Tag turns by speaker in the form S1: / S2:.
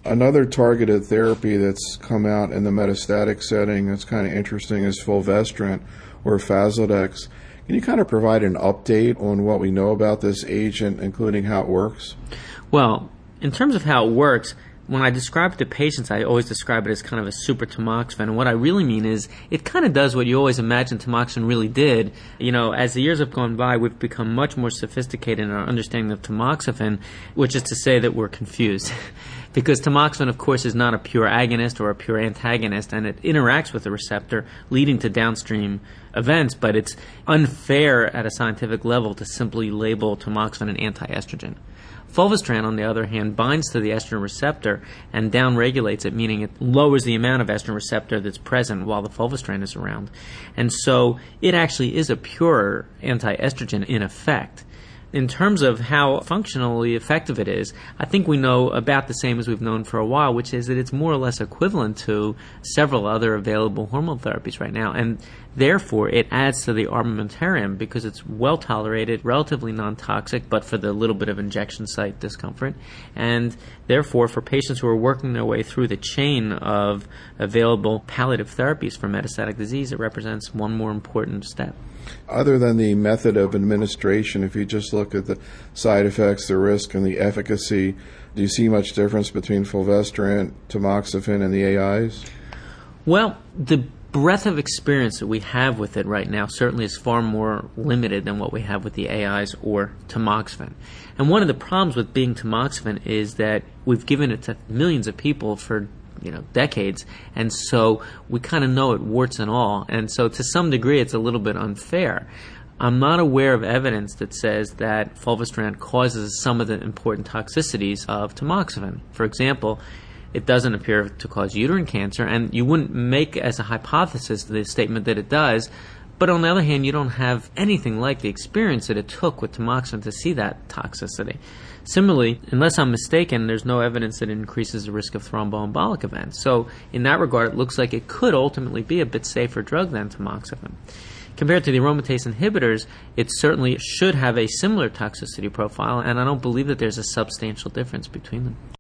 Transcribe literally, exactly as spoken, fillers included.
S1: Another targeted therapy that's come out in the metastatic setting that's kind of interesting is fulvestrant or Faslodex. Can you kind of provide an update on what we know about this agent, including how it works?
S2: Well, in terms of how it works, when I describe it to patients, I always describe it as kind of a super tamoxifen. And what I really mean is it kind of does what you always imagined tamoxifen really did. You know, as the years have gone by, we've become much more sophisticated in our understanding of tamoxifen, which is to say that we're confused. Because tamoxifen, of course, is not a pure agonist or a pure antagonist, and it interacts with the receptor, leading to downstream events, but it's unfair at a scientific level to simply label tamoxifen an anti-estrogen. Fulvestrant, on the other hand, binds to the estrogen receptor and downregulates it, meaning it lowers the amount of estrogen receptor that's present while the fulvestrant is around. And so it actually is a pure anti-estrogen in effect. In terms of how functionally effective it is, I think we know about the same as we've known for a while, which is that it's more or less equivalent to several other available hormone therapies right now. And therefore, it adds to the armamentarium because it's well tolerated, relatively non-toxic, but for the little bit of injection site discomfort. And therefore, for patients who are working their way through the chain of available palliative therapies for metastatic disease, it represents one more important step.
S1: Other than the method of administration, if you just look at the side effects, the risk, and the efficacy, do you see much difference between fulvestrant, tamoxifen, and the A Is?
S2: Well, the breadth of experience that we have with it right now certainly is far more limited than what we have with the A Is or tamoxifen. And one of the problems with being tamoxifen is that we've given it to millions of people for you know, decades, and so we kind of know it warts and all, and so to some degree it's a little bit unfair. I'm not aware of evidence that says that fulvestrant causes some of the important toxicities of tamoxifen. For example, it doesn't appear to cause uterine cancer, and you wouldn't make as a hypothesis the statement that it does, but on the other hand, you don't have anything like the experience that it took with tamoxifen to see that toxicity. Similarly, unless I'm mistaken, there's no evidence that it increases the risk of thromboembolic events. So in that regard, it looks like it could ultimately be a bit safer drug than tamoxifen. Compared to the aromatase inhibitors, it certainly should have a similar toxicity profile, and I don't believe that there's a substantial difference between them.